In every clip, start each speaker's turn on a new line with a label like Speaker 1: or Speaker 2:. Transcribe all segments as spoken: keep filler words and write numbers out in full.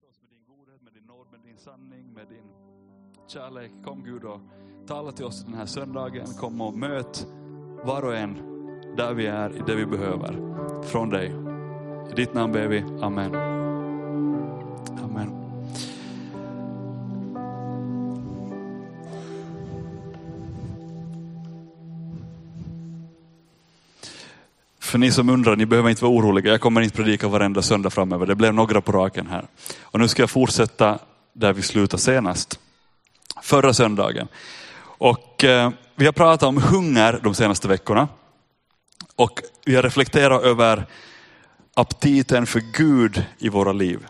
Speaker 1: oss med din godhet, med din nåd, med din sanning, med din kärlek. Kom Gud och tala till oss den här söndagen. Kom och möt var och en där vi är, i det vi behöver från dig. I ditt namn ber vi. Amen. Amen. För ni som undrar, ni behöver inte vara oroliga. Jag kommer inte predika varenda söndag framöver. Det blev några på raken här. Och nu ska jag fortsätta där vi slutade senast. Förra söndagen. Och eh, vi har pratat om hunger de senaste veckorna. Och vi har reflekterat över aptiten för Gud i våra liv.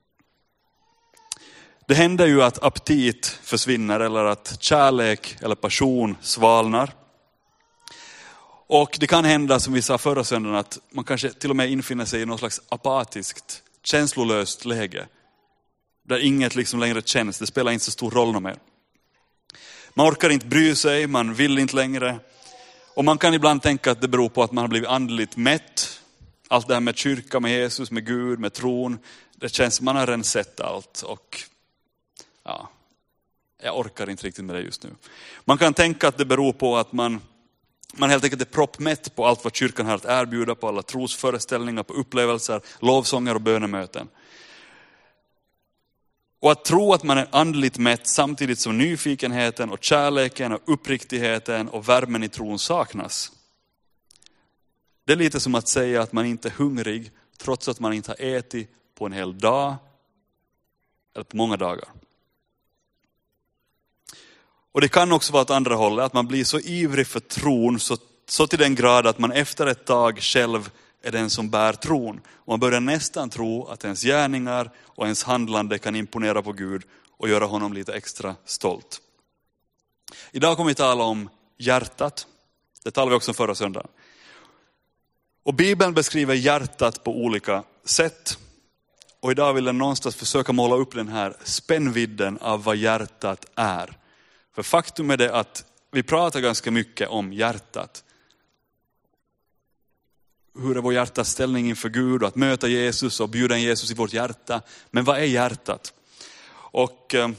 Speaker 1: Det händer ju att aptit försvinner eller att kärlek eller passion svalnar. Och det kan hända, som vi sa förra söndagen, att man kanske till och med infinner sig i något slags apatiskt, känslolöst läge. Där inget liksom längre känns, det spelar inte så stor roll mer. Man orkar inte bry sig, man vill inte längre. Och man kan ibland tänka att det beror på att man har blivit andligt mätt. Allt det här med kyrka, med Jesus, med Gud, med tron. Det känns som man har redan sett allt. Och ja, jag orkar inte riktigt med det just nu. Man kan tänka att det beror på att man... Man helt enkelt är proppmätt på allt vad kyrkan har att erbjuda, på alla trosföreställningar, på upplevelser, lovsånger och bönemöten. Och att tro att man är andligt mätt samtidigt som nyfikenheten och kärleken och uppriktigheten och värmen i tron saknas. Det är lite som att säga att man inte är hungrig trots att man inte har ätit på en hel dag eller på många dagar. Och det kan också vara åt andra hållet, att man blir så ivrig för tron så, så till den grad att man efter ett tag själv är den som bär tron. Och man börjar nästan tro att ens gärningar och ens handlande kan imponera på Gud och göra honom lite extra stolt. Idag kommer vi tala om hjärtat. Det talade vi också om förra söndagen. Och Bibeln beskriver hjärtat på olika sätt. Och idag vill jag någonstans försöka måla upp den här spännvidden av vad hjärtat är. För faktum är det att vi pratar ganska mycket om hjärtat. Hur är vår hjärtas ställning inför Gud och att möta Jesus och bjuda in Jesus i vårt hjärta. Men vad är hjärtat? Och eh,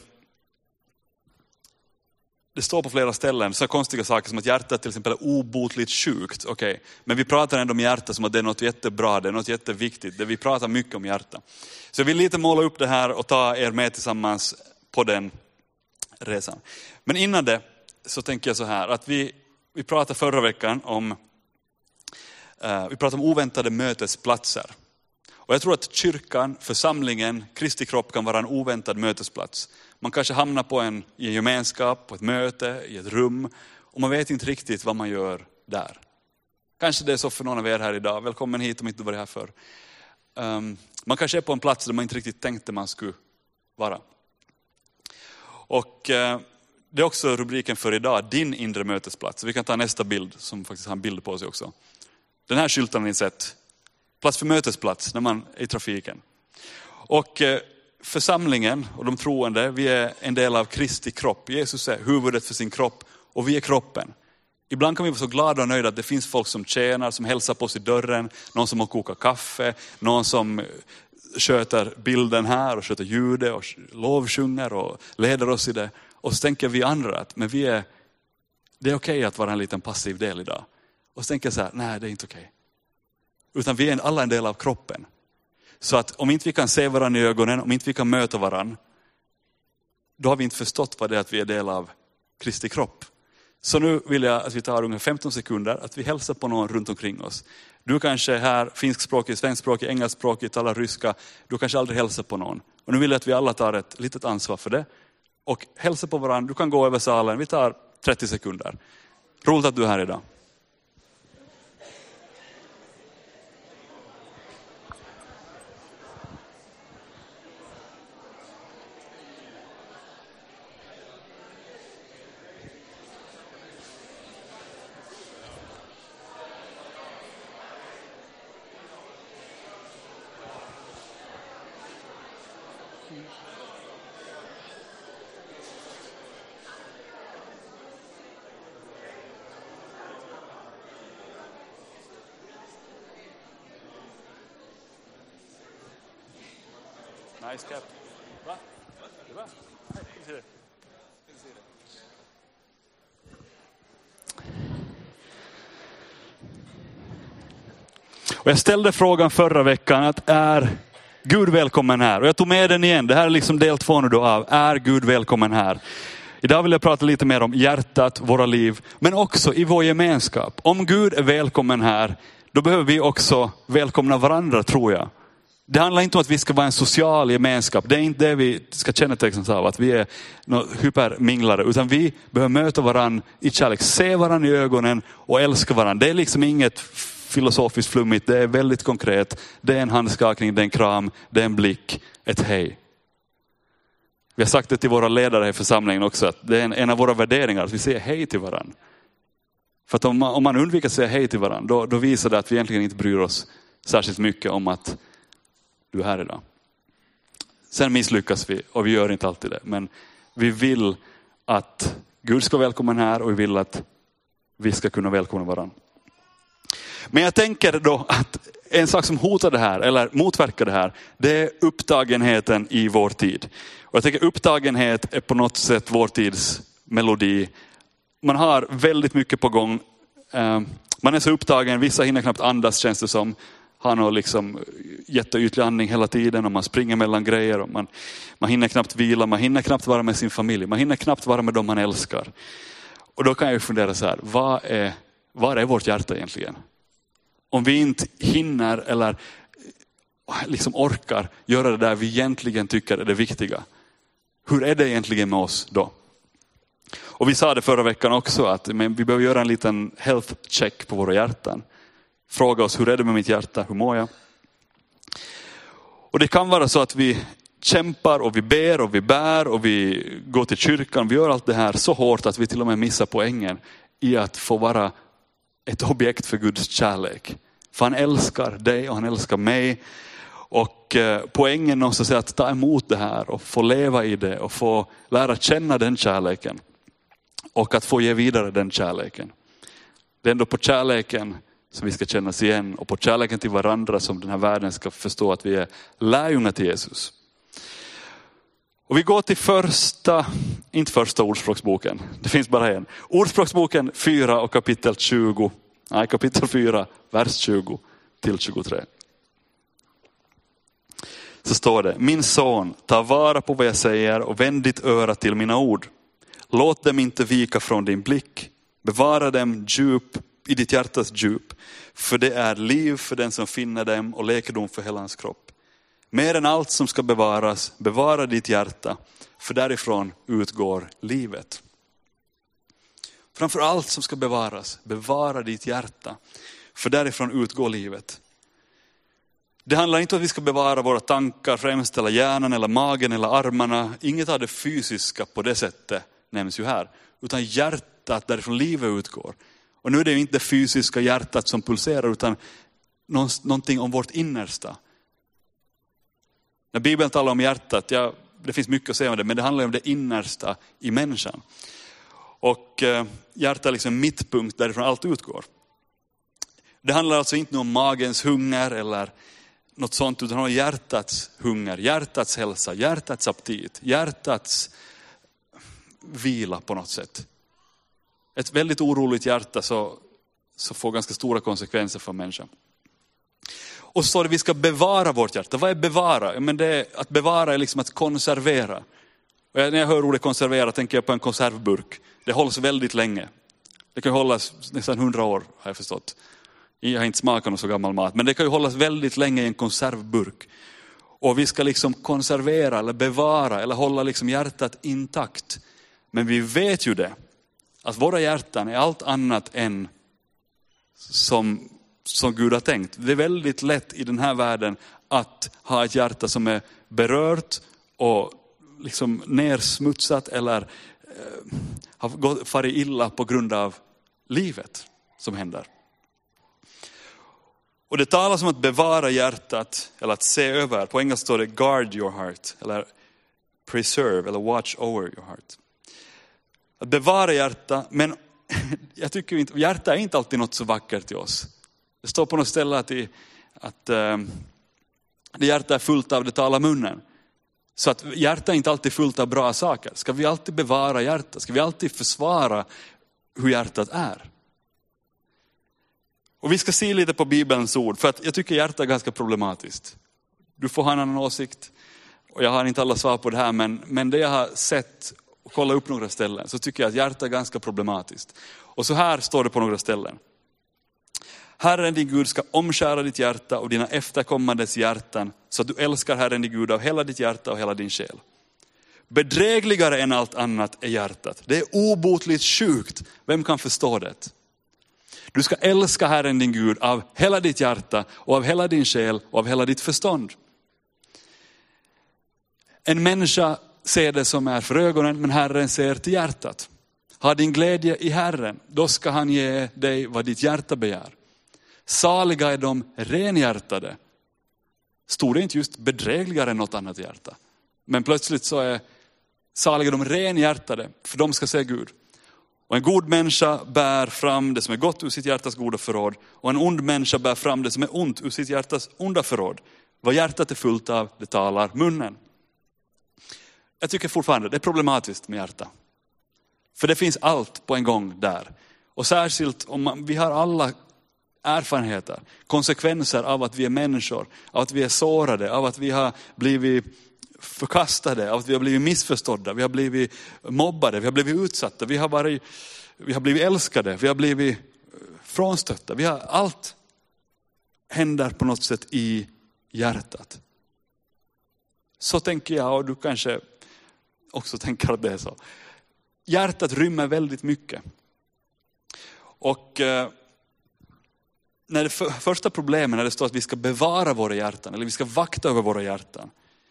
Speaker 1: det står på flera ställen så konstiga saker som att hjärtat till exempel är obotligt sjukt. Okay. Men vi pratar ändå om hjärta som att det är något jättebra, det är något jätteviktigt. Det vi pratar mycket om hjärta. Så jag vill lite måla upp det här och ta er med tillsammans på den resan. Men innan det så tänker jag så här att vi, vi pratade förra veckan om uh, vi pratade om oväntade mötesplatser. Och jag tror att kyrkan, församlingen, Kristi kropp kan vara en oväntad mötesplats. Man kanske hamnar på en, i en gemenskap, på ett möte, i ett rum och man vet inte riktigt vad man gör där. Kanske det är så för någon av er här idag. Välkommen hit om inte du var här för. Um, man kanske är på en plats där man inte riktigt tänkte man skulle vara. Och eh, det är också rubriken för idag, din inre mötesplats. Vi kan ta nästa bild som faktiskt har en bild på sig också. Den här skylten har ni sett. Plats för mötesplats när man är i trafiken. Och eh, församlingen och de troende, vi är en del av Kristi kropp. Jesus är huvudet för sin kropp och vi är kroppen. Ibland kan vi vara så glada och nöjda att det finns folk som tjänar, som hälsar på oss i dörren. Någon som har kokat kaffe, någon som sköter bilden här och sköter ljudet och lovsjunger och leder oss i det. Och så tänker vi andra att men vi är, det är okej att vara en liten passiv del idag. Och så tänker jag så här, nej det är inte okej. Utan vi är alla en del av kroppen. Så att om inte vi kan se varandra i ögonen, om inte vi kan möta varandra, då har vi inte förstått vad det är att vi är del av Kristi kropp. Så nu vill jag att vi tar ungefär femton sekunder att vi hälsar på någon runt omkring oss. Du kanske är här finskspråkig, svenskspråkig, engelskspråkig, talar ryska. Du kanske aldrig hälsar på någon. Och nu vill jag att vi alla tar ett litet ansvar för det. Och hälsa på varandra. Du kan gå över salen. Vi tar trettio sekunder. Roligt att du är här idag. Nice cap. Och jag ställde frågan förra veckan att är Gud välkommen här? Och jag tog med den igen. Det här är liksom del två nu då av är Gud välkommen här? Idag vill jag prata lite mer om hjärtat, våra liv, men också i vår gemenskap. Om Gud är välkommen här, då behöver vi också välkomna varandra, tror jag. Det handlar inte om att vi ska vara en social gemenskap. Det är inte det vi ska kännetecknas av, att vi är hyperminglare. Utan vi behöver möta varandra i kärlek, se varandra i ögonen och älska varandra. Det är liksom inget filosofiskt flummigt, det är väldigt konkret. Det är en handskakning, det är en kram, det är en blick, ett hej. Vi har sagt det till våra ledare i församlingen också, att det är en, en av våra värderingar, att vi säger hej till varandra. För att om man, om man undviker att säga hej till varandra, då, då visar det att vi egentligen inte bryr oss särskilt mycket om att du är här idag. Sen misslyckas vi och vi gör inte alltid det. Men vi vill att Gud ska välkomna här och vi vill att vi ska kunna välkomna varandra. Men jag tänker då att en sak som hotar det här eller motverkar det här, det är upptagenheten i vår tid. Och jag tänker upptagenhet är på något sätt vår tids melodi. Man har väldigt mycket på gång. Man är så upptagen, vissa hinner knappt andas, känns det som. Han har liksom jätteytlig andning hela tiden och man springer mellan grejer och man, man hinner knappt vila, man hinner knappt vara med sin familj, man hinner knappt vara med dem man älskar. Och då kan jag ju fundera så här, vad är, vad är vårt hjärta egentligen? Om vi inte hinner eller liksom orkar göra det där vi egentligen tycker är det viktiga. Hur är det egentligen med oss då? Och vi sa det förra veckan också att men vi behöver göra en liten health check på våra hjärtan. Fråga oss, hur är det med mitt hjärta? Hur mår jag? Och det kan vara så att vi kämpar och vi ber och vi bär och vi går till kyrkan. Vi gör allt det här så hårt att vi till och med missar poängen i att få vara ett objekt för Guds kärlek. För han älskar dig och han älskar mig. Och poängen någonstans är att ta emot det här och få leva i det och få lära känna den kärleken. Och att få ge vidare den kärleken. Det är ändå på kärleken som vi ska kännas igen och på kärleken till varandra som den här världen ska förstå att vi är lärjungar till Jesus. Och vi går till första, inte första ordspråksboken, det finns bara en. Ordspråksboken fyra och kapitel tjugo, nej kapitel fyra, vers tjugo till tjugotre. Så står det, min son, ta vara på vad jag säger och vänd ditt öra till mina ord. Låt dem inte vika från din blick, bevara dem djup i ditt hjärtas djup, för det är liv för den som finner dem och läkedom för hela hans kropp. Mer än allt som ska bevaras, bevara ditt hjärta, för därifrån utgår livet. Framför allt som ska bevaras, bevara ditt hjärta, för därifrån utgår livet. Det handlar inte om att vi ska bevara våra tankar främst, eller hjärnan, eller magen, eller armarna. Inget av det fysiska på det sättet nämns ju här, utan hjärtat därifrån livet utgår. Och nu är det ju inte det fysiska hjärtat som pulserar utan någonting om vårt innersta. När Bibeln talar om hjärtat, ja, det finns mycket att säga om det, men det handlar om det innersta i människan. Och eh, hjärtat är liksom mittpunkt därifrån allt utgår. Det handlar alltså inte om magens hunger eller något sånt, utan om hjärtats hunger, hjärtats hälsa, hjärtats aptit, hjärtats vila på något sätt. Ett väldigt oroligt hjärta så, så får ganska stora konsekvenser för människan. Och så står det att vi ska bevara vårt hjärta. Vad är bevara? Men det är, att bevara är liksom att konservera. Och när jag hör ordet konservera tänker jag på en konservburk. Det hålls väldigt länge. Det kan hållas nästan hundra år har jag förstått. Jag har inte smakat någon så gammal mat. Men det kan ju hållas väldigt länge i en konservburk. Och vi ska liksom konservera eller bevara eller hålla liksom hjärtat intakt. Men vi vet ju det. Att våra hjärtan är allt annat än som, som Gud har tänkt. Det är väldigt lätt i den här världen att ha ett hjärta som är berört och liksom nersmutsat eller eh, har gått, farit illa på grund av livet som händer. Och det talas om att bevara hjärtat eller att se över. På engelska står det guard your heart eller preserve eller watch over your heart. Att bevara hjärta, men jag tycker inte, hjärta är inte alltid något så vackert till oss. Det står på något ställe att, i, att äh, det hjärta är fullt av, det talar munnen. Så att hjärtat är inte alltid fullt av bra saker. Ska vi alltid bevara hjärtat? Ska vi alltid försvara hur hjärtat är? Och vi ska se lite på Bibelns ord, för att jag tycker hjärtat är ganska problematiskt. Du får ha en annan åsikt, och jag har inte alla svar på det här, men, men det jag har sett och kollat upp några ställen, så tycker jag att hjärtat är ganska problematiskt. Och så här står det på några ställen. Herren din Gud ska omskära ditt hjärta och dina efterkommandes hjärtan, så att du älskar Herren din Gud av hela ditt hjärta och hela din själ. Bedrägligare än allt annat är hjärtat. Det är obotligt sjukt. Vem kan förstå det? Du ska älska Herren din Gud av hela ditt hjärta och av hela din själ och av hela ditt förstånd. En människa ser det som är för ögonen, men Herren ser till hjärtat. Ha din glädje i Herren, då ska han ge dig vad ditt hjärta begär. Saliga är de renhjärtade. Stod det inte just bedrägligare än något annat hjärta? Men plötsligt så är saliga de renhjärtade, för de ska se Gud. Och en god människa bär fram det som är gott ur sitt hjärtas goda förråd. Och en ond människa bär fram det som är ont ur sitt hjärtas onda förråd. Vad hjärtat är fullt av, det talar munnen. Jag tycker fortfarande det är problematiskt med hjärta. För det finns allt på en gång där. Och särskilt om man, vi har alla erfarenheter, konsekvenser av att vi är människor, av att vi är sårade, av att vi har blivit förkastade, av att vi har blivit missförstådda, vi har blivit mobbade, vi har blivit utsatta, vi har, varit, vi har blivit älskade, vi har blivit frånstötta. Vi har, allt händer på något sätt i hjärtat. Så tänker jag, och du kanske också tänker att det är så. Hjärtat rymmer väldigt mycket. Och eh, när det för, första problemet när det står att vi ska bevara våra hjärtan, eller vi ska vakta över våra hjärtan,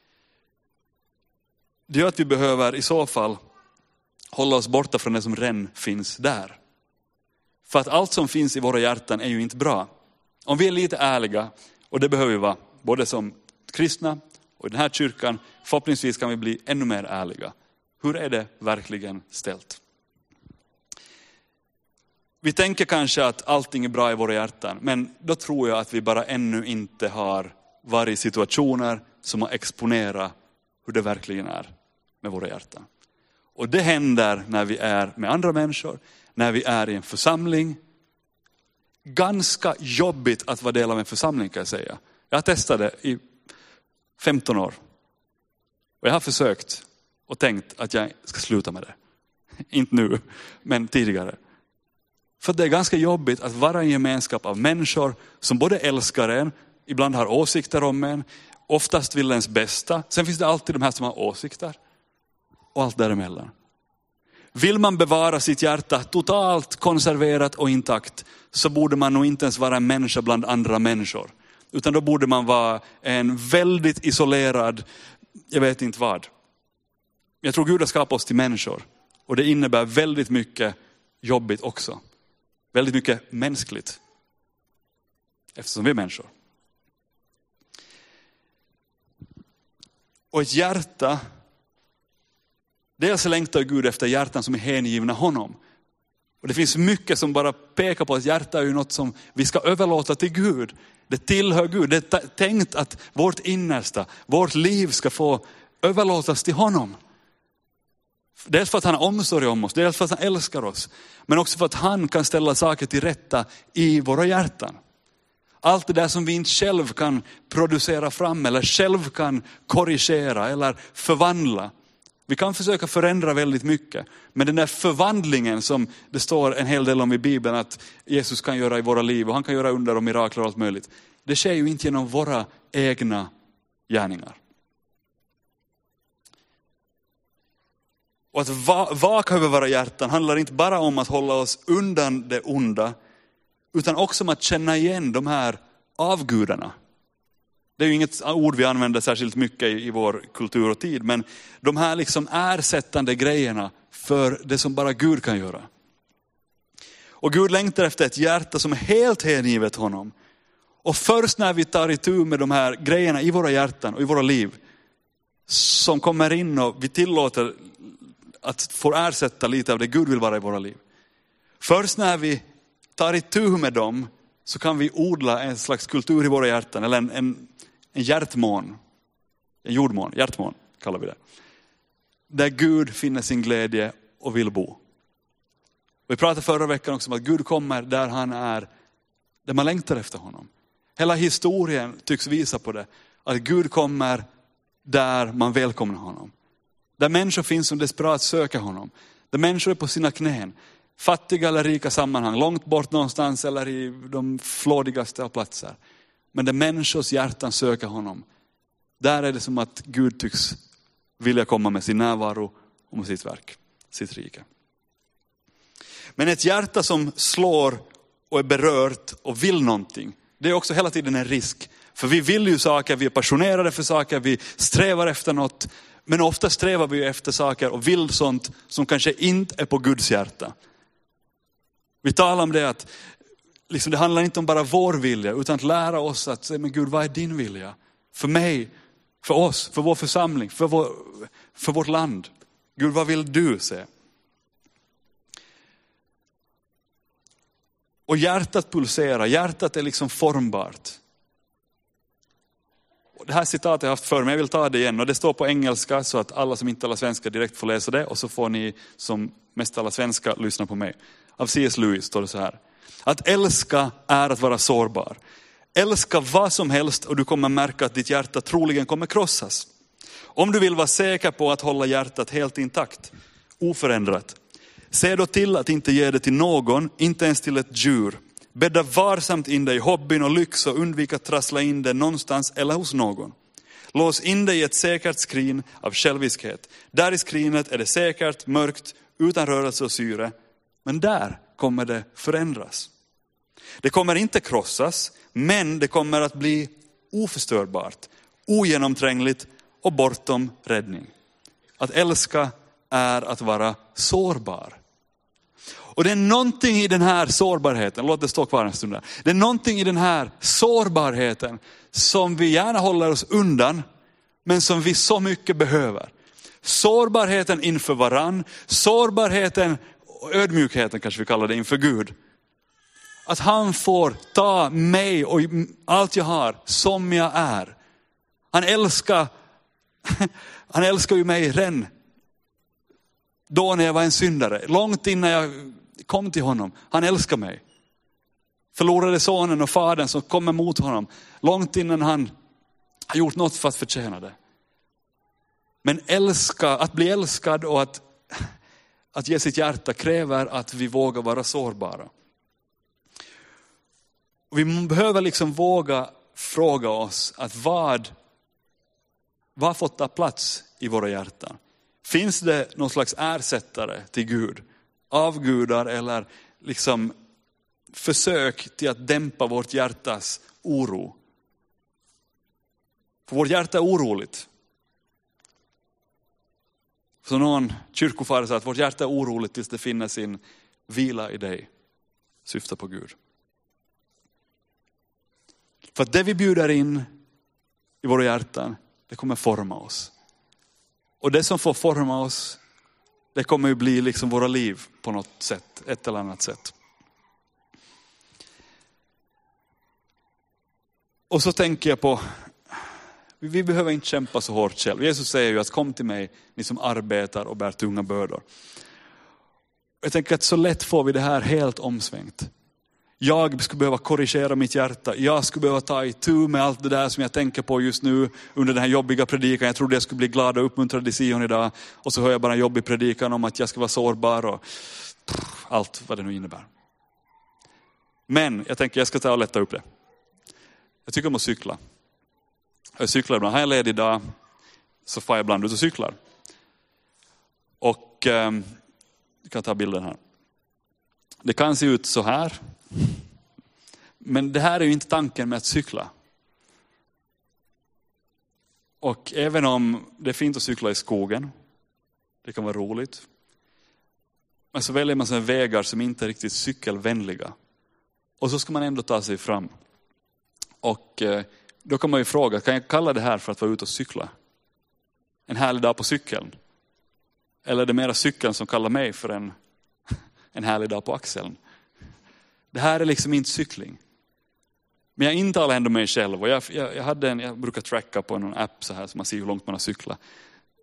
Speaker 1: det gör att vi behöver i så fall hålla oss borta från det som redan finns där. För att allt som finns i våra hjärtan är ju inte bra. Om vi är lite ärliga, och det behöver vi vara, både som kristna och i den här kyrkan, förhoppningsvis kan vi bli ännu mer ärliga. Hur är det verkligen ställt? Vi tänker kanske att allting är bra i våra hjärtan, men då tror jag att vi bara ännu inte har varit i situationer som har exponerat hur det verkligen är med våra hjärtan. Och det händer när vi är med andra människor, när vi är i en församling. Ganska jobbigt att vara del av en församling, kan jag säga. Jag har testat det i femton år. Och jag har försökt och tänkt att jag ska sluta med det. Inte nu, men tidigare. För det är ganska jobbigt att vara i en gemenskap av människor som både älskar en, ibland har åsikter om en, oftast vill ens bästa. Sen finns det alltid de här som har åsikter. Och allt däremellan. Vill man bevara sitt hjärta totalt konserverat och intakt, så borde man nog inte ens vara en människa bland andra människor. Utan då borde man vara en väldigt isolerad, jag vet inte vad. Jag tror Gud har skapat oss till människor. Och det innebär väldigt mycket jobbigt också. Väldigt mycket mänskligt. Eftersom vi är människor. Och ett hjärta, dels längtar Gud efter hjärtan som är hängivna honom. Och det finns mycket som bara pekar på att hjärta är ju något som vi ska överlåta till Gud. Det tillhör Gud. Det är tänkt att vårt innersta, vårt liv ska få överlåtas till honom. Dels för att han har omsorg om oss, dels för att han älskar oss. Men också för att han kan ställa saker till rätta i våra hjärtan. Allt det där som vi inte själv kan producera fram eller själv kan korrigera eller förvandla. Vi kan försöka förändra väldigt mycket. Men den där förvandlingen som det står en hel del om i Bibeln att Jesus kan göra i våra liv och han kan göra under och mirakler och allt möjligt. Det sker ju inte genom våra egna gärningar. Och att vaka över våra hjärtan handlar inte bara om att hålla oss undan det onda, utan också om att känna igen de här avgudarna. Det är ju inget ord vi använder särskilt mycket i vår kultur och tid, men de här liksom ersättande grejerna för det som bara Gud kan göra. Och Gud längtar efter ett hjärta som är helt hängivet honom. Och först när vi tar itu med de här grejerna i våra hjärtan och i våra liv, som kommer in och vi tillåter att få ersätta lite av det Gud vill vara i våra liv. Först när vi tar itu med dem så kan vi odla en slags kultur i våra hjärtan, eller en, en, en hjärtmån, en jordmån, hjärtmån kallar vi det. Där Gud finner sin glädje och vill bo. Vi pratade förra veckan också om att Gud kommer där han är, där man längtar efter honom. Hela historien tycks visa på det. Att Gud kommer där man välkomnar honom. Där människor finns som desperat söker honom. Där människor är på sina knän. Fattiga eller rika sammanhang. Långt bort någonstans eller i de flådigaste av platser. Men där människors hjärtan söker honom. Där är det som att Gud tycks vilja komma med sin närvaro och med sitt verk. Sitt rike. Men ett hjärta som slår och är berört och vill någonting. Det är också hela tiden en risk. För vi vill ju saker, vi är passionerade för saker, vi strävar efter något. Men ofta strävar vi efter saker och vill sånt som kanske inte är på Guds hjärta. Vi talar om det att liksom, det handlar inte om bara vår vilja utan att lära oss att säga, men Gud, vad är din vilja? För mig, för oss, för vår församling, för, vår, för vårt land. Gud, vad vill du se? Och hjärtat pulserar, hjärtat är liksom formbart. Och det här citatet har jag haft förr, men jag vill ta det igen. Och det står på engelska så att alla som inte talar svenska direkt får läsa det. Och så får ni som mest talar svenska lyssna på mig. Av C S Lewis står det så här. Att älska är att vara sårbar. Älska vad som helst och du kommer märka att ditt hjärta troligen kommer krossas. Om du vill vara säker på att hålla hjärtat helt intakt, oförändrat. Se då till att inte ge det till någon, inte ens till ett djur. Bädda varsamt in dig i hobbyn och lyx och undvika att trassla in det någonstans eller hos någon. Lås in dig i ett säkert skrin av själviskhet. Där i skrinet är det säkert, mörkt, utan rörelse och syre. Men där kommer det förändras. Det kommer inte krossas, men det kommer att bli oförstörbart, ogenomträngligt och bortom räddning. Att älska är att vara sårbar. Och det är någonting i den här sårbarheten, låt det stå kvar en stund där. Det är någonting i den här sårbarheten som vi gärna håller oss undan, men som vi så mycket behöver. Sårbarheten inför varann, sårbarheten och ödmjukheten kanske vi kallar det inför Gud. Att han får ta mig och allt jag har som jag är. Han älskar, han älskar ju mig redan då när jag var en syndare. Långt innan jag kom till honom. Han älskar mig. Förlorade sonen och fadern som kom emot honom. Långt innan han har gjort något för att förtjäna det. Men älska, att bli älskad och att, att ge sitt hjärta kräver att vi vågar vara sårbara. Och vi behöver liksom våga fråga oss att vad, vad har fått ta plats i våra hjärtan? Finns det någon slags ersättare till Gud? Avgudar eller liksom försök till att dämpa vårt hjärtas oro? För vårt hjärta är oroligt. Så någon kyrkofadare sa att vårt hjärta är oroligt tills det finner sin vila i dig. Syftar på Gud. För att det vi bjuder in i våra hjärtan, det kommer forma oss. Och det som får forma oss, det kommer ju bli liksom våra liv på något sätt, ett eller annat sätt. Och så tänker jag på, vi behöver inte kämpa så hårt själv. Jesus säger ju att kom till mig, ni som arbetar och bär tunga bördor. Jag tänker att så lätt får vi det här helt omsvängt. Jag skulle behöva korrigera mitt hjärta. Jag skulle behöva ta itu med allt det där som jag tänker på just nu under den här jobbiga predikan. Jag trodde jag skulle bli glad och uppmuntrad i Sion idag. Och så hör jag bara en jobbig predikan om att jag ska vara sårbar och pff, allt vad det nu innebär. Men jag tänker jag ska ta och lätta upp det. Jag tycker om att cykla. Jag cyklar ibland. Har jag ledig idag så får jag ibland ut och cyklar. Och eh, jag kan ta bilden här. Det kan se ut så här. Men det här är ju inte tanken med att cykla. Och även om det är fint att cykla i skogen. Det kan vara roligt. Men så väljer man sådana vägar som inte är riktigt cykelvänliga. Och så ska man ändå ta sig fram. Och eh, då kan man ju fråga, kan jag kalla det här för att vara ute och cykla? En härlig dag på cykeln? Eller är det mera cykeln som kallar mig för en, en härlig dag på axeln? Det här är liksom inte cykling. Men jag intalar ändå mig själv. Och jag, jag, jag, hade en, jag brukar tracka på någon app så här så man ser hur långt man har cyklat.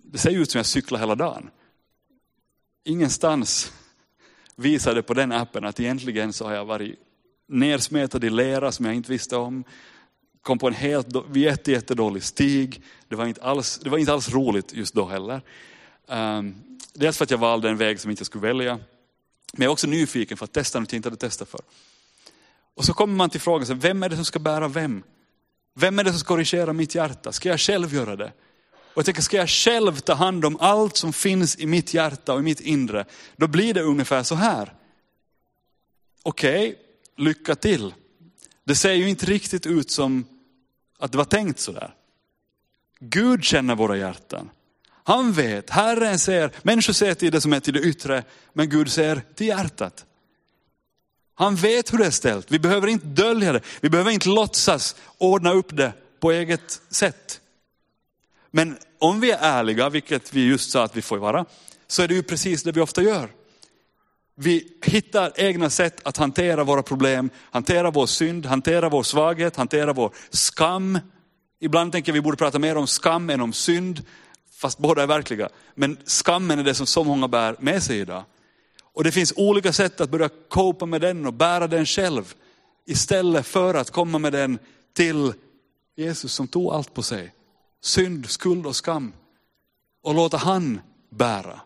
Speaker 1: det ser ut som jag cyklar hela dagen. Ingenstans visade på den appen att egentligen så har jag varit nersmetad i lera som jag inte visste om. Kom på en helt jätte, jättedålig stig. Det var inte alls, det var inte alls roligt just då heller. Um, dels för att jag valde en väg som jag inte skulle välja. Men jag är också nyfiken för att testa något jag inte hade testat för. Och så kommer man till frågan, vem är det som ska bära vem? Vem är det som ska korrigera mitt hjärta? Ska jag själv göra det? Och jag tänker, ska jag själv ta hand om allt som finns i mitt hjärta och i mitt inre? Då blir det ungefär så här. Okej, okay, lycka till. Det ser ju inte riktigt ut som att det var tänkt så där. Gud känner våra hjärtan. Han vet, Herren ser, människor ser till det som är till det yttre, men Gud ser till hjärtat. Han vet hur det är ställt. Vi behöver inte dölja det. Vi behöver inte låtsas ordna upp det på eget sätt. Men om vi är ärliga, vilket vi just sa att vi får vara, så är det ju precis det vi ofta gör. Vi hittar egna sätt att hantera våra problem, hantera vår synd, hantera vår svaghet, hantera vår skam. Ibland tänker vi borde prata mer om skam än om synd, fast båda är verkliga. Men skammen är det som så många bär med sig idag. Och det finns olika sätt att börja copa med den och bära den själv. Istället för att komma med den till Jesus som tog allt på sig. Synd, skuld och skam. Och låta han bära.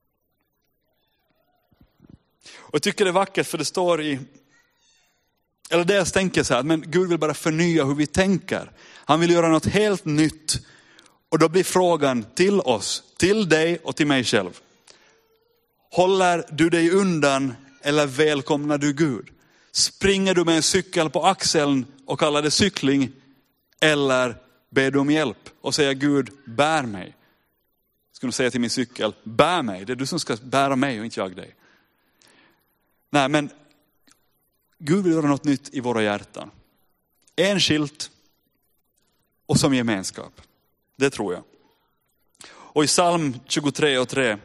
Speaker 1: Och jag tycker det är vackert för det står i, eller dels tänker jag så här, men Gud vill bara förnya hur vi tänker. Han vill göra något helt nytt. Och då blir frågan till oss, till dig och till mig själv. Håller du dig undan eller välkomnar du Gud? Springer du med en cykel på axeln och kallar det cykling? Eller ber du om hjälp och säger Gud, bär mig? Ska du säga till min cykel, bär mig. Det är du som ska bära mig och inte jag dig. Nej, men Gud vill göra något nytt i våra hjärtan. Enskilt och som gemenskap. Det tror jag. Och i psalm tjugotre och tre,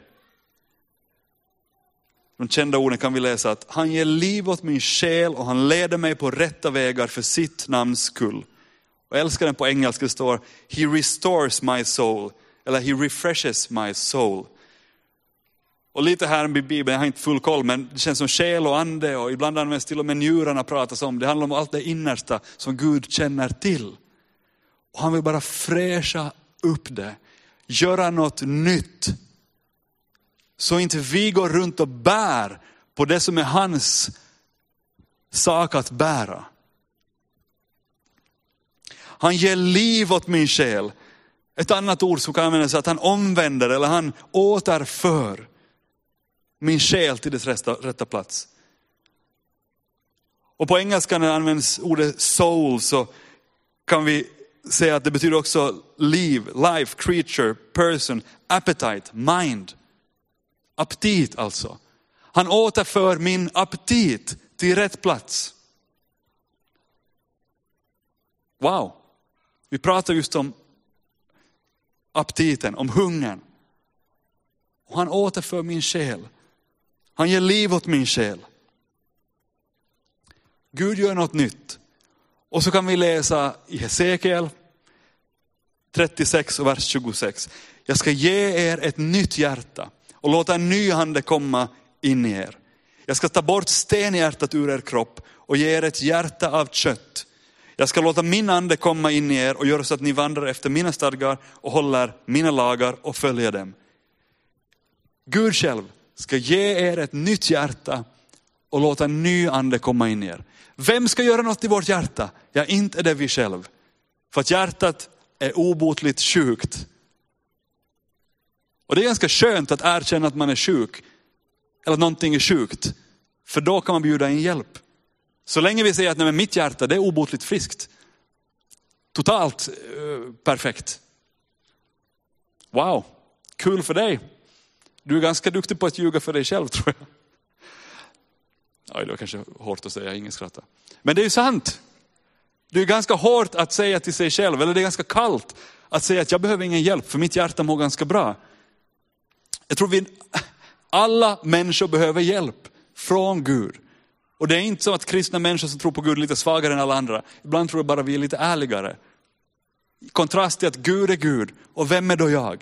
Speaker 1: de kända orden kan vi läsa att han ger liv åt min själ och han leder mig på rätta vägar för sitt namns skull. Och jag älskar den på engelska, det står he restores my soul. Eller he refreshes my soul. Och lite här med Bibeln, jag har inte full koll, men det känns som själ och ande och ibland används till och med njurarna pratas om. Det handlar om allt det innersta som Gud känner till. Och han vill bara fräscha upp det. Göra något nytt. Så inte vi går runt och bär på det som är hans sak att bära. Han ger liv åt min själ. Ett annat ord som kan användas är att han omvänder eller han återför min själ till dess rätta, rätta plats. Och på engelska när det används ordet soul så kan vi säga att det betyder också liv, life, creature, person, appetite, mind. Aptit alltså. Han återför min aptit till rätt plats. Wow. Vi pratar just om aptiten, om hungern. Och han återför min själ. Han ger liv åt min själ. Gud gör något nytt. Och så kan vi läsa i Hesekiel trettiosex och vers tjugosex. Jag ska ge er ett nytt hjärta och låta en ny ande komma in i er. Jag ska ta bort sten i hjärtat ur er kropp och ge er ett hjärta av kött. Jag ska låta min ande komma in i er och göra så att ni vandrar efter mina stadgar och håller mina lagar och följer dem. Gud själv ska ge er ett nytt hjärta och låta en ny ande komma in i er. Vem ska göra något i vårt hjärta? Ja, inte är det vi själv. För att hjärtat är obotligt sjukt. Och det är ganska skönt att erkänna att man är sjuk. Eller att någonting är sjukt. För då kan man bjuda in hjälp. Så länge vi säger att nej, men mitt hjärta det är obotligt friskt. Totalt uh, perfekt. Wow, kul för dig. Du är ganska duktig på att ljuga för dig själv tror jag. Ja, det var kanske hårt att säga, ingen skrattar. Men det är ju sant. Det är ganska hårt att säga till sig själv, eller det är ganska kallt att säga att jag behöver ingen hjälp för mitt hjärta mår ganska bra. Jag tror vi alla människor behöver hjälp från Gud. Och det är inte så att kristna människor som tror på Gud är lite svagare än alla andra. Ibland tror jag bara vi är lite ärligare. I kontrast till att Gud är Gud. Och vem är då jag?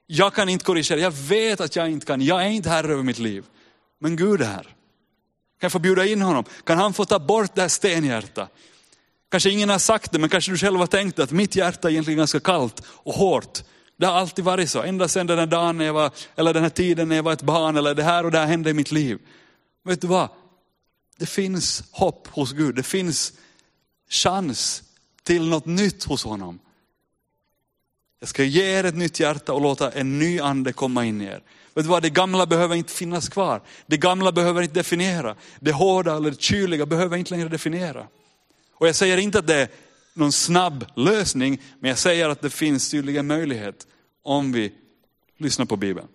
Speaker 1: Jag kan inte korrigera, jag vet att jag inte kan. Jag är inte här över mitt liv. Men Gud är här. Kan jag få bjuda in honom? Kan han få ta bort det här stenhjärta? Kanske ingen har sagt det, men kanske du själv har tänkt att mitt hjärta är egentligen ganska kallt och hårt. Det har alltid varit så. Ända sedan den här dagen när jag var, eller den här tiden när jag var ett barn, eller det här och det här hände i mitt liv. Vet du vad? Det finns hopp hos Gud. Det finns chans till något nytt hos honom. Jag ska ge er ett nytt hjärta och låta en ny ande komma in i er. Vet du vad? Det gamla behöver inte finnas kvar. Det gamla behöver inte definiera. Det hårda eller det kyliga behöver inte längre definiera. Och jag säger inte att det är någon snabb lösning, men jag säger att det finns tydligen möjlighet om vi lyssnar på Bibeln.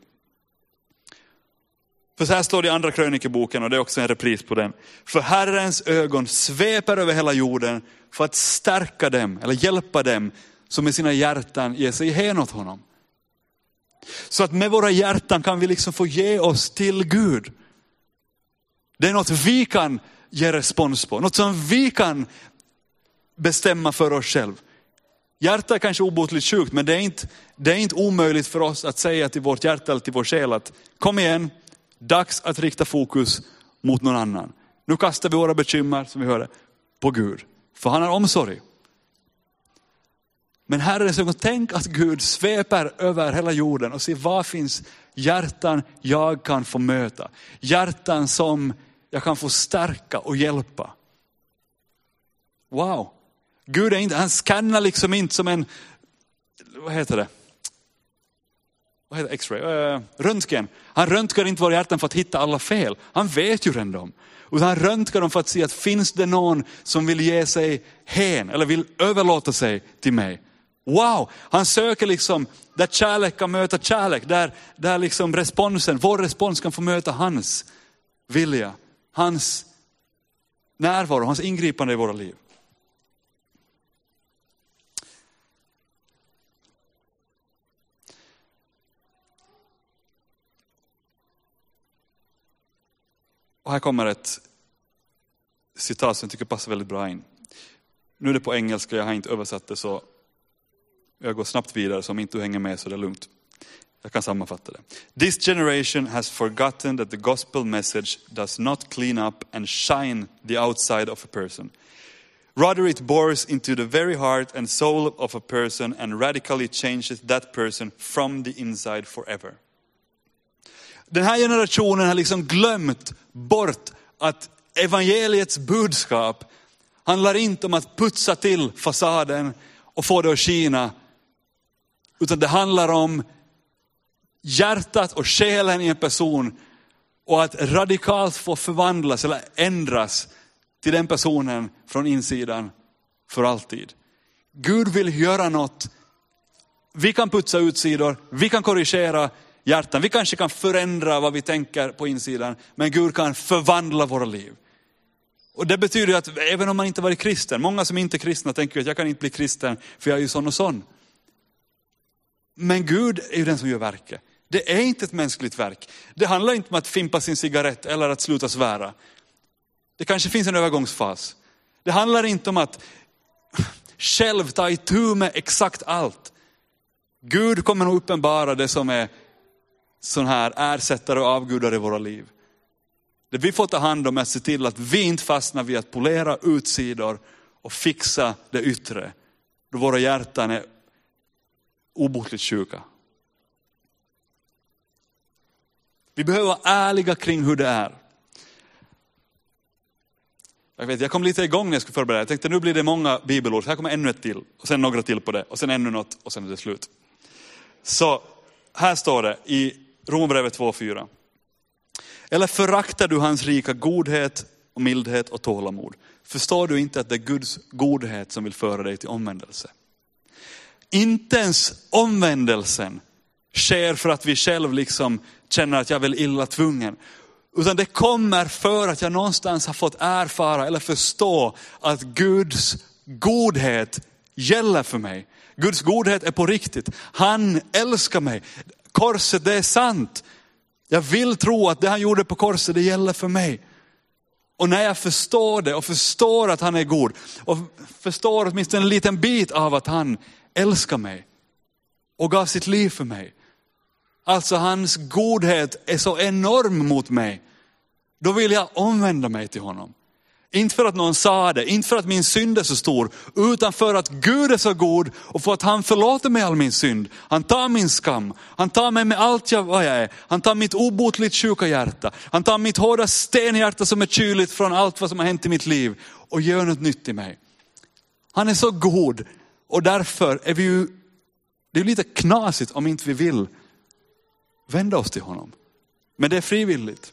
Speaker 1: För så här står det i andra krönikeboken, och det är också en repris på den. För Herrens ögon sveper över hela jorden för att stärka dem eller hjälpa dem som med sina hjärtan ger sig hän åt honom. Så att med våra hjärtan kan vi liksom få ge oss till Gud. Det är något vi kan ge respons på. Något som vi kan bestämma för oss själv. Hjärta är kanske obotligt sjukt, men det är, inte, det är inte omöjligt för oss att säga till vårt hjärta eller till vår själ att kom igen, dags att rikta fokus mot någon annan. Nu kastar vi våra bekymmer, som vi hörde, på Gud. För han har omsorg. Men Herren säger, tänk att Gud sveper över hela jorden och ser vad finns hjärtan jag kan få möta. Hjärtan som jag kan få stärka och hjälpa. Wow. Gud är inte, han skannar liksom inte som en, vad heter det? Vad heter X-ray? Uh, röntgen. Han röntgar inte våra hjärtan för att hitta alla fel. Han vet ju redan dem. Och han röntgar dem för att se att finns det någon som vill ge sig hän eller vill överlåta sig till mig. Wow, han söker liksom där kärlek kan möta kärlek. Där, där liksom responsen, vår respons kan få möta hans vilja. Hans närvaro, hans ingripande i våra liv. Och här kommer ett citat som jag tycker passar väldigt bra in. Nu är det på engelska, jag har inte översatt det, så jag går snabbt vidare, så om inte du hänger med så är det lugnt. Jag kan sammanfatta det. This generation has forgotten that the gospel message does not clean up and shine the outside of a person. Rather it bores into the very heart and soul of a person and radically changes that person from the inside forever. Den här generationen har liksom glömt bort att evangeliets budskap handlar inte om att putsa till fasaden och få det att skina. Utan det handlar om hjärtat och själen i en person och att radikalt få förvandlas eller ändras till den personen från insidan för alltid. Gud vill göra något. Vi kan putsa ut sidor, vi kan korrigera hjärtan, vi kanske kan förändra vad vi tänker på insidan, men Gud kan förvandla våra liv. Och det betyder att även om man inte varit kristen, många som inte är kristna tänker att jag kan inte bli kristen för jag är ju sån och sån. Men Gud är ju den som gör verket. Det är inte ett mänskligt verk. Det handlar inte om att fimpa sin cigarett eller att sluta svära. Det kanske finns en övergångsfas. Det handlar inte om att själv ta itu med exakt allt. Gud kommer nog uppenbara det som är sån här ersättare och avgudar i våra liv. Det vi får ta hand om är att se till att vi inte fastnar vid att polera utsidor och fixa det yttre. Då våra hjärtan är obotligt sjuka. Vi behöver vara ärliga kring hur det är. Jag vet, jag kom lite igång när jag skulle förbereda. Jag tänkte nu blir det många bibelord. Här kommer ännu ett till. Och sen några till på det. Och sen ännu något. Och sen är det slut. Så här står det i Romarbrevet två fyra. Eller föraktar du hans rika godhet och mildhet och tålamod? Förstår du inte att det är Guds godhet som vill föra dig till omvändelse? Inte ens omvändelsen sker för att vi själv liksom känner att jag vill illa tvungen. Utan det kommer för att jag någonstans har fått erfara eller förstå att Guds godhet gäller för mig. Guds godhet är på riktigt. Han älskar mig. Korset, det är sant. Jag vill tro att det han gjorde på korset, det gäller för mig. Och när jag förstår det och förstår att han är god och förstår åtminstone en liten bit av att han älskar mig och gav sitt liv för mig, alltså hans godhet är så enorm mot mig, då vill jag omvända mig till honom. Inte för att någon sa det, inte för att min synd är så stor, utan för att Gud är så god och för att han förlåter mig all min synd. Han tar min skam, han tar mig med allt jag, vad jag är. Han tar mitt obotligt sjuka hjärta, han tar mitt hårda stenhjärta som är kyligt från allt vad som har hänt i mitt liv och gör något nytt i mig. Han är så god och därför är vi ju, det är lite knasigt om inte vi vill vända oss till honom. Men det är frivilligt.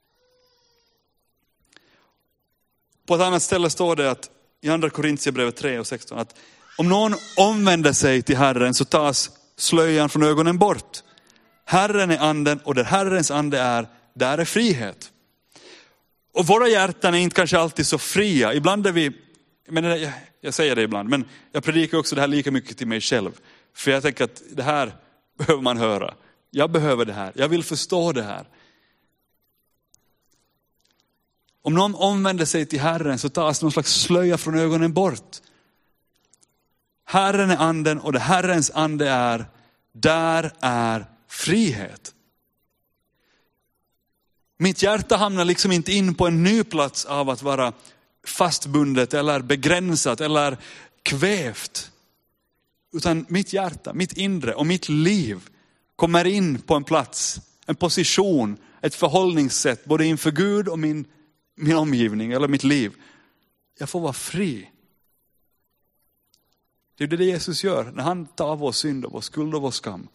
Speaker 1: På ett annat ställe står det att i andra Korintierbrevet tre och sexton att om någon omvänder sig till Herren så tas slöjan från ögonen bort. Herren är anden och där Herrens ande är, där är frihet. Och våra hjärtan är inte kanske alltid så fria. Ibland är vi, men jag, jag säger det ibland, men jag predikar också det här lika mycket till mig själv. För jag tänker att det här behöver man höra. Jag behöver det här, jag vill förstå det här. Om någon omvänder sig till Herren så tas någon slags slöja från ögonen bort. Herren är anden och det Herrens ande är, där är frihet. Mitt hjärta hamnar liksom inte in på en ny plats av att vara fastbundet eller begränsat eller kvävt. Utan mitt hjärta, mitt inre och mitt liv kommer in på en plats, en position, ett förhållningssätt både inför Gud och min min omgivning eller mitt liv. Jag får vara fri. Det är det Jesus gör när han tar vår synd och vår skuld och vår skam.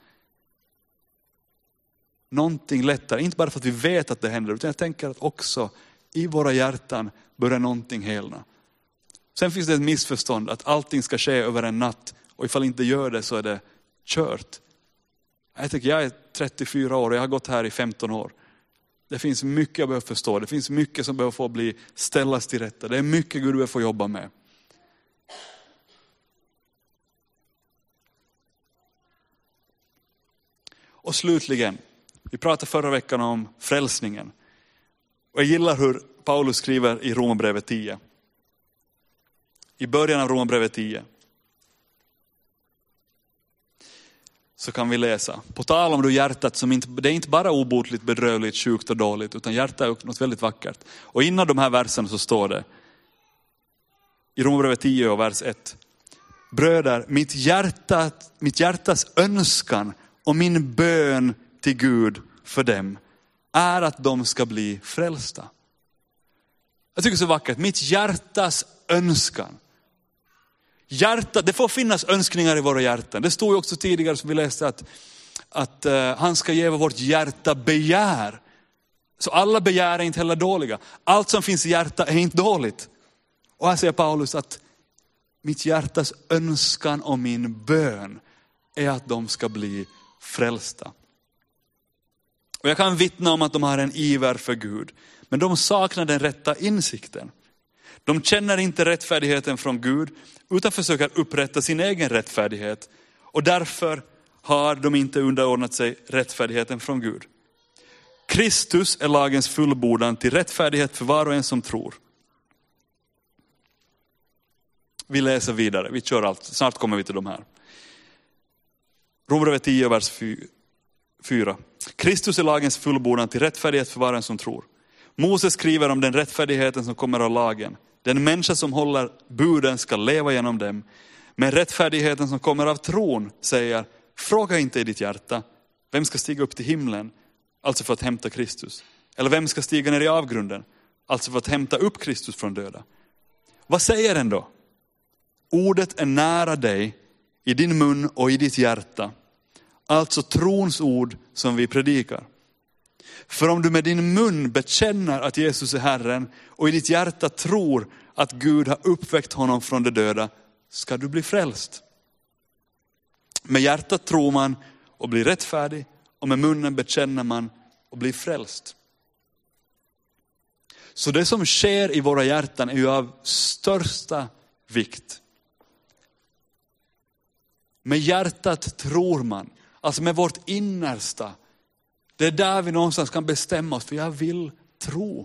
Speaker 1: Någonting lättare, inte bara för att vi vet att det händer, utan jag tänker att också i våra hjärtan börjar någonting helna. Sen finns det ett missförstånd att allting ska ske över en natt och ifall inte gör det så är det kört. Jag tänker, jag är trettiofyra år och jag har gått här i femton år. Det finns mycket jag behöver förstå. Det finns mycket som behöver få bli ställas till rätta. Det är mycket Gud behöver få jobba med. Och slutligen, vi pratade förra veckan om frälsningen. Och jag gillar hur Paulus skriver i Romarbrevet tio. I början av Romarbrevet tio. Så kan vi läsa. På tal om då hjärtat som inte, det är inte bara obotligt, bedrövligt, sjukt och dåligt, utan hjärtat är något väldigt vackert. Och innan de här verserna så står det i Romarbrevet tio och vers ett. Bröder, mitt, hjärta, mitt hjärtas önskan och min bön till Gud för dem är att de ska bli frälsta. Jag tycker det är så vackert. Mitt hjärtas önskan. Hjärta, det får finnas önskningar i våra hjärtan. Det stod ju också tidigare som vi läste att, att uh, han ska ge vårt hjärta begär. Så alla begär är inte heller dåliga. Allt som finns i hjärta är inte dåligt. Och här säger Paulus att mitt hjärtas önskan och min bön är att de ska bli frälsta. Och jag kan vittna om att de har en iver för Gud. Men de saknar den rätta insikten. De känner inte rättfärdigheten från Gud utan försöker upprätta sin egen rättfärdighet. Och därför har de inte underordnat sig rättfärdigheten från Gud. Kristus är lagens fullbordan till rättfärdighet för var och en som tror. Vi läser vidare, vi kör allt. Snart kommer vi till de här. Romarbrevet tio, vers fyra. Kristus är lagens fullbordan till rättfärdighet för var och en som tror. Moses skriver om den rättfärdigheten som kommer av lagen. Den människa som håller buden ska leva genom dem. Men rättfärdigheten som kommer av tron säger, fråga inte i ditt hjärta, vem ska stiga upp till himlen, alltså för att hämta Kristus? Eller vem ska stiga ner i avgrunden, alltså för att hämta upp Kristus från döda? Vad säger den då? Ordet är nära dig, i din mun och i ditt hjärta. Alltså trons ord som vi predikar. För om du med din mun bekänner att Jesus är Herren och i ditt hjärta tror att Gud har uppväckt honom från de döda, ska du bli frälst. Med hjärtat tror man och blir rättfärdig, och med munnen bekänner man och blir frälst. Så det som sker i våra hjärtan är ju av största vikt. Med hjärtat tror man, alltså med vårt innersta. Det är där vi någonstans kan bestämma oss, för jag vill tro.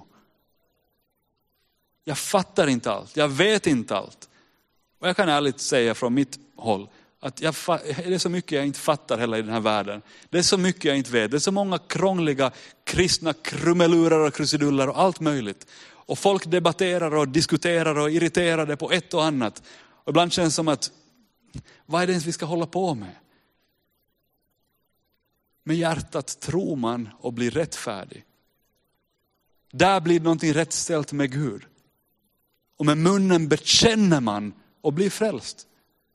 Speaker 1: Jag fattar inte allt, jag vet inte allt. Och jag kan ärligt säga från mitt håll Att jag, det är så mycket jag inte fattar heller i den här världen. Det är så mycket jag inte vet. Det är så många krångliga kristna krumelurer och krusiduller och allt möjligt. Och folk debatterar och diskuterar och irriterade på ett och annat. Och ibland känns det som att, vad är det ens vi ska hålla på med? Med hjärtat tror man och blir rättfärdig. Där blir någonting rättställt med Gud. Och med munnen bekänner man och blir frälst.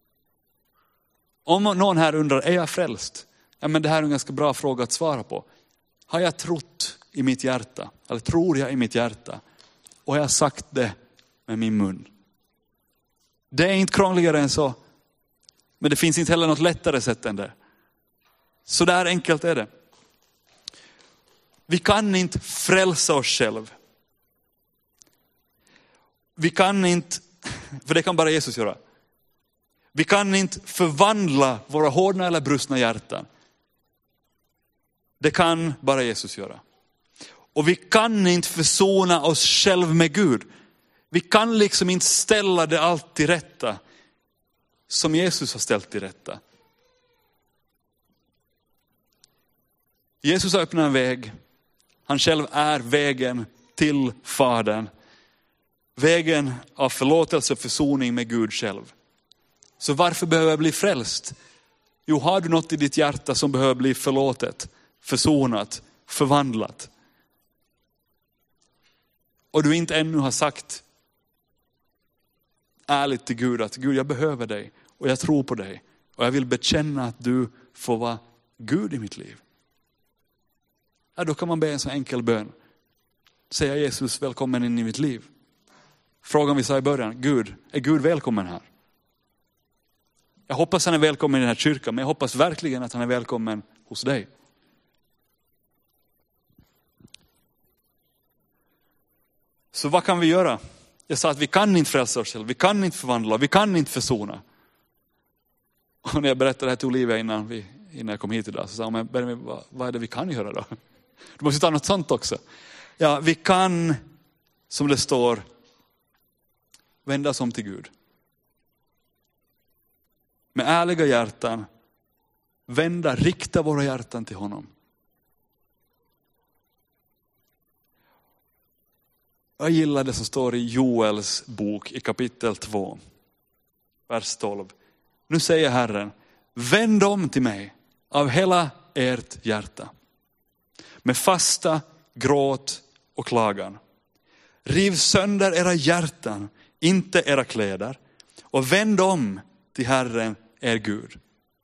Speaker 1: Om någon här undrar, är jag frälst? Ja, men det här är en ganska bra fråga att svara på. Har jag trott i mitt hjärta? Eller tror jag i mitt hjärta? Och jag har sagt det med min mun. Det är inte krångligare än så. Men det finns inte heller något lättare sätt än det. Så där enkelt är det. Vi kan inte frälsa oss själv. Vi kan inte, för det kan bara Jesus göra. Vi kan inte förvandla våra hårdna eller brustna hjärtan. Det kan bara Jesus göra. Och vi kan inte försona oss själv med Gud. Vi kan liksom inte ställa det allt till rätta som Jesus har ställt till rätta. Jesus har öppnat en väg. Han själv är vägen till Fadern. Vägen av förlåtelse och försoning med Gud själv. Så varför behöver jag bli frälst? Jo, har du något i ditt hjärta som behöver bli förlåtet, försonat, förvandlat. Och du inte ännu har sagt ärligt till Gud att Gud, jag behöver dig och jag tror på dig. Och jag vill bekänna att du får vara Gud i mitt liv. Ja, då kan man be en så enkel bön. Säga Jesus, välkommen in i mitt liv. Frågan vi sa i början, Gud, är Gud välkommen här? Jag hoppas han är välkommen i den här kyrkan, men jag hoppas verkligen att han är välkommen hos dig. Så vad kan vi göra? Jag sa att vi kan inte frälsa oss själva, vi kan inte förvandla, vi kan inte försona. Och när jag berättade det här till Olivia innan, vi, innan jag kom hit idag, så sa hon, men vad, vad är det vi kan göra då? Du måste ta något sånt också. Ja, vi kan, som det står, vända oss om till Gud. Med ärliga hjärtan, vända, rikta våra hjärtan till honom. Jag gillar det som står i Joels bok i kapitel två, vers tolv. Nu säger Herren, vänd om till mig av hela ert hjärta. Med fasta, gråt och klagan. Riv sönder era hjärtan, inte era kläder. Och vänd om till Herren är Gud.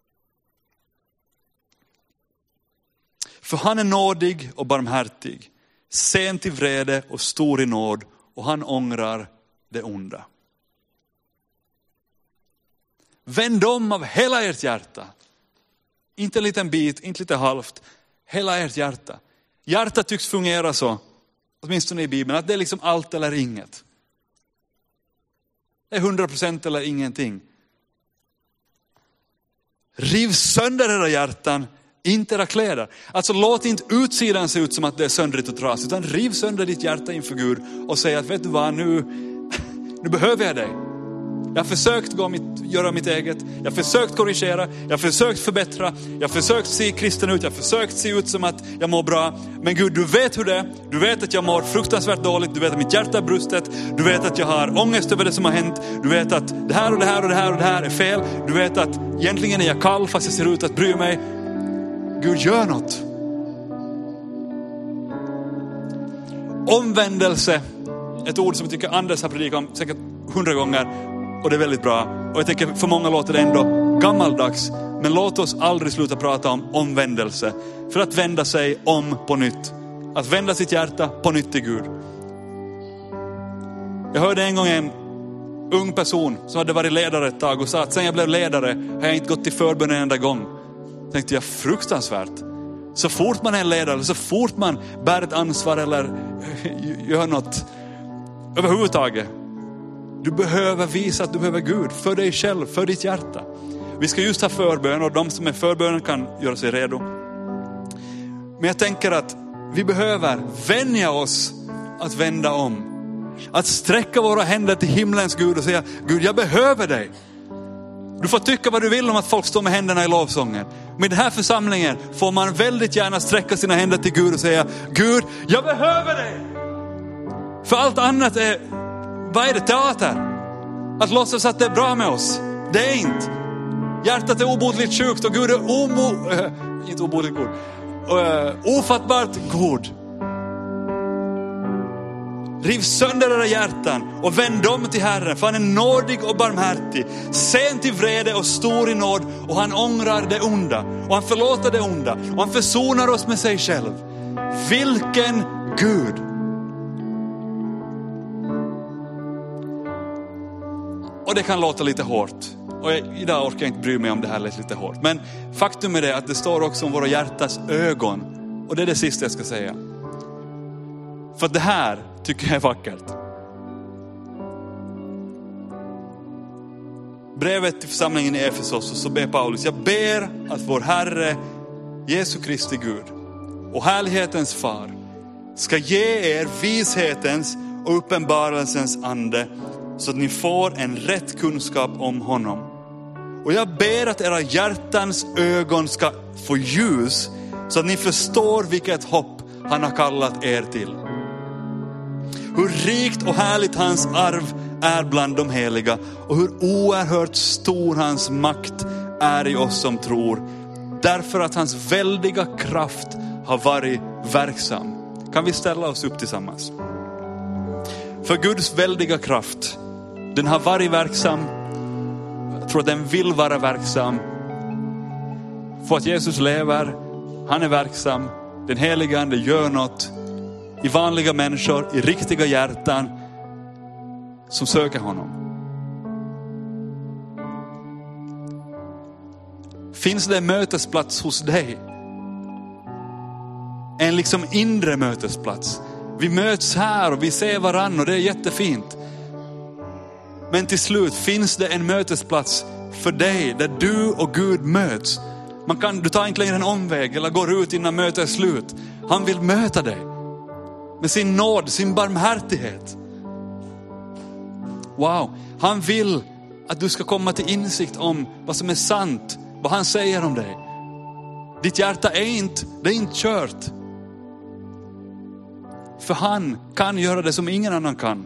Speaker 1: För han är nådig och barmhärtig, sen till vrede och stor i nåd, och han ångrar det onda. Vänd om av hela ert hjärta. Inte en liten bit, inte lite halvt. Hela ert hjärta. Hjärtat tycks fungera så, åtminstone i Bibeln, att det är liksom allt eller inget. Det är hundra procent eller ingenting. Riv sönder era hjärtan, inte era kläder. Alltså låt inte utsidan se ut som att det är söndrigt och trasigt, utan riv sönder ditt hjärta inför Gud och säg att vet du vad, nu, nu behöver jag dig. Jag har försökt gå mitt, göra mitt eget. Jag har försökt korrigera. Jag har försökt förbättra. Jag har försökt se kristen ut. Jag har försökt se ut som att jag mår bra. Men Gud, du vet hur det är. Du vet att jag mår fruktansvärt dåligt. Du vet att mitt hjärta är brustet. Du vet att jag har ångest över det som har hänt. Du vet att det här och det här och det här och det här är fel. Du vet att egentligen är jag kall fast jag ser ut att bry mig. Gud, gör något. Omvändelse. Ett ord som jag tycker Anders har predikat om säkert hundra gånger. Och det är väldigt bra. Och jag tänker för många låter det ändå gammaldags. Men låt oss aldrig sluta prata om omvändelse. För att vända sig om på nytt. Att vända sitt hjärta på nytt till Gud. Jag hörde en gång en ung person som hade varit ledare ett tag och sa att sen jag blev ledare har jag inte gått till förbön en enda gång. Tänkte jag, fruktansvärt. Så fort man är en ledare, så fort man bär ett ansvar eller gör något överhuvudtaget. Du behöver visa att du behöver Gud för dig själv, för ditt hjärta. Vi ska just ha förbön och de som är förbönen kan göra sig redo. Men jag tänker att vi behöver vänja oss att vända om. Att sträcka våra händer till himlens Gud och säga, Gud, jag behöver dig. Du får tycka vad du vill om att folk står med händerna i lovsången. Men i den här församlingen får man väldigt gärna sträcka sina händer till Gud och säga: Gud, jag behöver dig. För allt annat är, vad är det, teater? Att låtsas att det är bra med oss. Det är inte. Hjärtat är obotligt sjukt och Gud är omo, äh, inte obotligt god. Uh, ofattbart god. Riv sönder era hjärtan och vänd dem till Herren, för han är nådig och barmhärtig, sen till vrede och stor i nåd, och han ångrar det onda och han förlåter det onda och han försonar oss med sig själv. Vilken Gud! Och det kan låta lite hårt. Och jag, idag orkar jag inte bry mig om det här lät lite hårt. Men faktum är det att det står också om våra hjärtas ögon. Och det är det sista jag ska säga. För det här tycker jag är vackert. Brevet till församlingen i Efesos, och så ber Paulus: jag ber att vår Herre Jesu Kristi Gud och härlighetens far ska ge er vishetens och uppenbarelsens ande, så att ni får en rätt kunskap om honom. Och jag ber att era hjärtans ögon ska få ljus, så att ni förstår vilket hopp han har kallat er till. Hur rikt och härligt hans arv är bland de heliga, och hur oerhört stor hans makt är i oss som tror. Därför att hans väldiga kraft har varit verksam. Kan vi ställa oss upp tillsammans? För Guds väldiga kraft, den har varit verksam. Jag tror att den vill vara verksam. För att Jesus lever, han är verksam. Den heliga ande gör något i vanliga människor, i riktiga hjärtan som söker honom. Finns det en mötesplats hos dig? En liksom inre mötesplats. Vi möts här och vi ser varann och det är jättefint. Men till slut finns det en mötesplats för dig där du och Gud möts. Man kan, du tar inte längre en omväg eller går ut innan mötet är slut. Han vill möta dig med sin nåd, sin barmhärtighet. Wow, han vill att du ska komma till insikt om vad som är sant, vad han säger om dig. Ditt hjärta är inte, det är inte kört. För han kan göra det som ingen annan kan.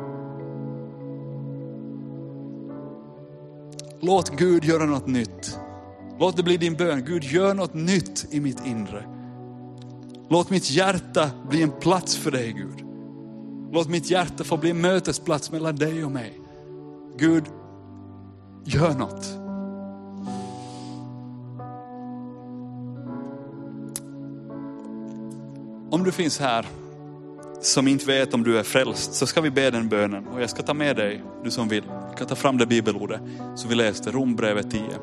Speaker 1: Låt Gud göra något nytt. Låt det bli din bön. Gud, gör något nytt i mitt inre. Låt mitt hjärta bli en plats för dig, Gud. Låt mitt hjärta få bli en mötesplats mellan dig och mig. Gud, gör något. Om du finns här som inte vet om du är frälst, så ska vi be den bönen. Och jag ska ta med dig, du som vill. Jag kan ta fram det bibelordet så vi läste, Rombrevet tio.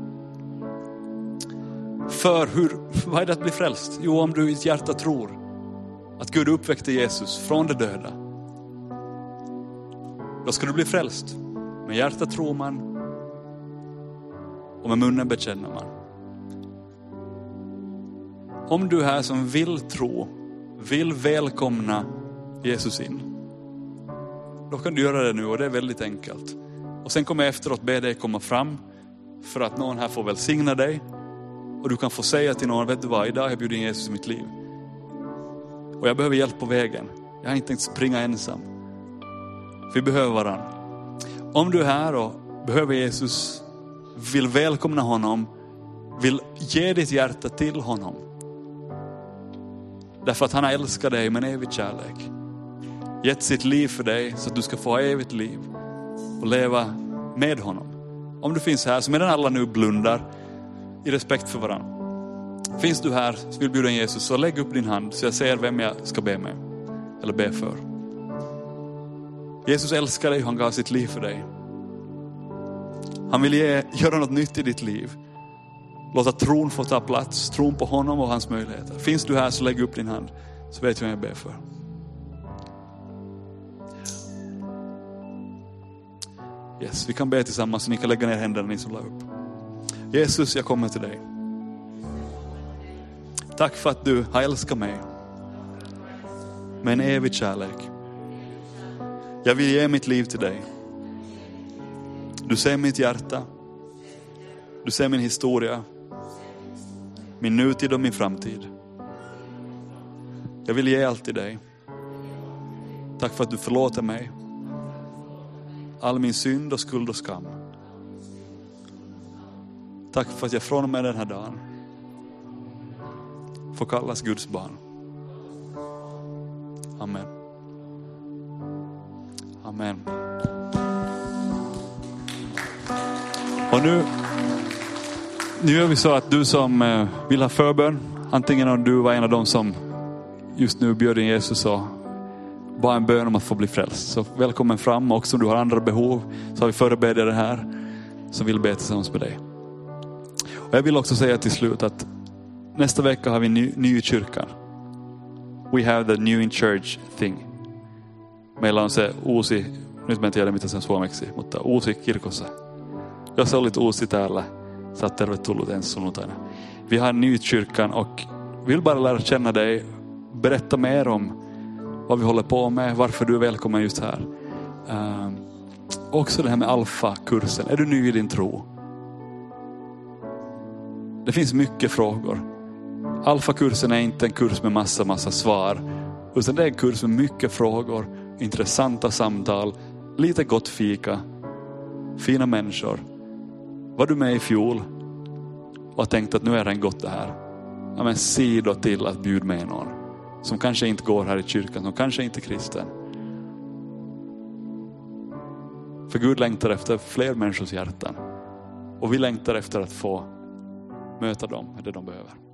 Speaker 1: För hur, vad är det att bli frälst? Jo, om du i ditt hjärta tror att Gud uppväckte Jesus från de döda, då ska du bli frälst. Med hjärtat tror man och med munnen bekänner man. Om du är här som vill tro, vill välkomna Jesus in, då kan du göra det nu, och det är väldigt enkelt. Och sen kommer jag efteråt be dig komma fram för att någon här får välsigna dig. Och du kan få säga till någon: vet du vad, idag har jag bjudit in Jesus i mitt liv. Och jag behöver hjälp på vägen. Jag har inte tänkt springa ensam. För vi behöver varandra. Om du är här och behöver Jesus, vill välkomna honom, vill ge ditt hjärta till honom. Därför att han har älskat dig med en evig kärlek. Gett sitt liv för dig så att du ska få evigt liv och leva med honom. Om du finns här, så medan alla nu blundar i respekt för varandra. Finns du här som vill bjuda in Jesus, så lägg upp din hand så jag ser vem jag ska be med. Eller be för. Jesus älskar dig, han gav sitt liv för dig. Han vill ge, göra något nytt i ditt liv. Låta tron få ta plats, tron på honom och hans möjligheter. Finns du här, så lägg upp din hand så vet jag vem jag ber för. Yes, vi kan be tillsammans så ni kan lägga ner händerna ni som la upp. Jesus, jag kommer till dig. Tack för att du har älskat mig med en evig kärlek. Jag vill ge mitt liv till dig. Du ser mitt hjärta. Du ser min historia, min nutid och min framtid. Jag vill ge allt till dig. Tack för att du förlåter mig all min synd och skuld och skam. Tack för att jag från och med den här dagen får kallas Guds barn. Amen. Amen. Och nu, nu gör vi så att du som vill ha förbön, antingen om du var en av dem som just nu bjöd in Jesus och bara en bön om att få bli frälst, så välkommen fram. Också om du har andra behov så har vi förebedjare här som vill be tillsammans med dig. Och jag vill också säga till slut att nästa vecka har vi ny, ny i kyrkan. We have the new in church thing. Meillä on se uusi, nyt mä en tiedä mitä sen suomeksi, mutta uusi kirkossa. Jos olit uusi täällä, sä oot tervetullut ensi sunnuntaina. Vi har ny i kyrkan och vill bara lära känna dig, berätta mer om vad vi håller på med, varför du är välkommen just här. Uh, också det här med alfa-kursen. Är du ny i din tro? Det finns mycket frågor. Alfa-kursen är inte en kurs med massa, massa svar. Utan det är en kurs med mycket frågor, intressanta samtal, lite gott fika, fina människor. Var du med i fjol och tänkte att nu är det en gott det här? Ja, men se då till att bjuda med någon som kanske inte går här i kyrkan, som kanske inte är kristen. För Gud längtar efter fler människors hjärtan. Och vi längtar efter att få möta dem, det de behöver.